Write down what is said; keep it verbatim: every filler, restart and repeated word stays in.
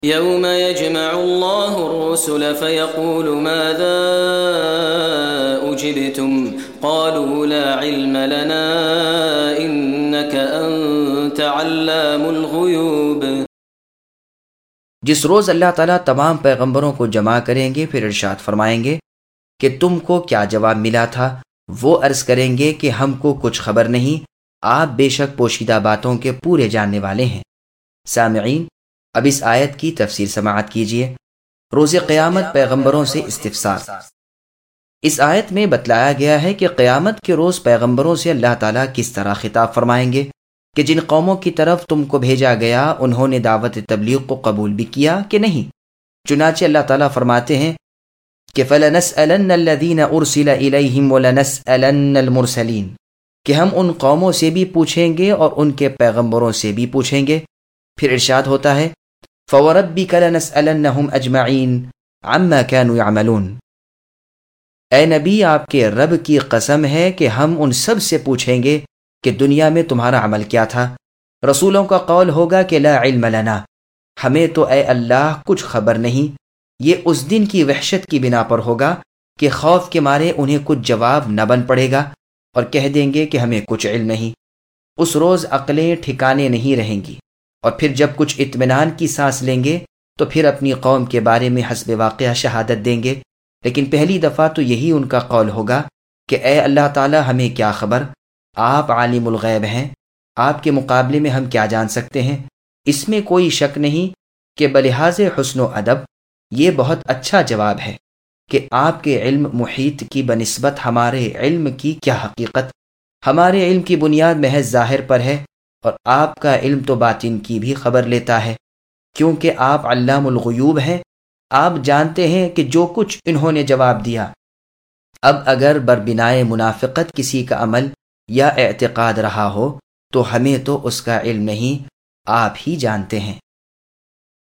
يوم يجمع الله الرسل فيقول ماذا أجبتم قالوا لا علم لنا إنك أنت علام الغيوب۔ جس روز اللہ تعالیٰ تمام پیغمبروں کو جمع کریں گے پھر ارشاد فرمائیں گے کہ تم کو کیا جواب ملا تھا؟ وہ عرض کریں گے کہ ہم کو کچھ خبر نہیں، آپ بے شک پوشیدہ باتوں کے پورے جاننے والے ہیں۔ سامعین، اب اس آیت کی تفسیر سماعت کیجیے۔ روز قیامت پیغمبروں سے استفسار۔ اس آیت میں بتلایا گیا ہے کہ قیامت کے روز پیغمبروں سے اللہ تعالیٰ کس طرح خطاب فرمائیں گے کہ جن قوموں کی طرف تم کو بھیجا گیا انہوں نے دعوت تبلیغ کو قبول بھی کیا کہ نہیں۔ چنانچہ اللہ تعالیٰ فرماتے ہیں کہ فَلَنَسْأَلَنَّ الَّذِينَ أُرْسِلَ إِلَيْهِمْ وَلَنَسْأَلَنَّ الْمُرْسَلِينَ، کہ ہم ان قوموں سے بھی پوچھیں گے اور ان کے پیغمبروں سے بھی پوچھیں گے۔ پھر ارشاد ہوتا ہے فَوَرَبِّكَ لَنَسْأَلَنَّهُمْ أَجْمَعِينَ عَمَّا كَانُوا يَعْمَلُونَ، اے نبی آپ کے رب کی قسم ہے کہ ہم ان سب سے پوچھیں گے کہ دنیا میں تمہارا عمل کیا تھا۔ رسولوں کا قول ہوگا کہ لا علم لنا، ہمیں تو اے اللہ کچھ خبر نہیں۔ یہ اس دن کی وحشت کی بنا پر ہوگا کہ خوف کے مارے انہیں کچھ جواب نہ بن پڑے گا اور کہہ دیں گے کہ ہمیں کچھ علم نہیں۔ اس روز عقلیں ٹھکانے نہیں رہیں گی، اور پھر جب کچھ اطمینان کی سانس لیں گے تو پھر اپنی قوم کے بارے میں حسب واقعہ شہادت دیں گے، لیکن پہلی دفعہ تو یہی ان کا قول ہوگا کہ اے اللہ تعالی ہمیں کیا خبر، آپ عالم الغیب ہیں، آپ کے مقابلے میں ہم کیا جان سکتے ہیں۔ اس میں کوئی شک نہیں کہ بلحاظ حسن و ادب یہ بہت اچھا جواب ہے کہ آپ کے علم محیط کی بنسبت ہمارے علم کی کیا حقیقت، ہمارے علم کی بنیاد محض ظاہر پر ہے، اور آپ کا علم تو باطن کی بھی خبر لیتا ہے، کیونکہ آپ علام الغیوب ہیں۔ آپ جانتے ہیں کہ جو کچھ انہوں نے جواب دیا۔ اب اگر بربنائے منافقت کسی کا عمل یا اعتقاد رہا ہو تو ہمیں تو اس کا علم نہیں، آپ ہی جانتے ہیں۔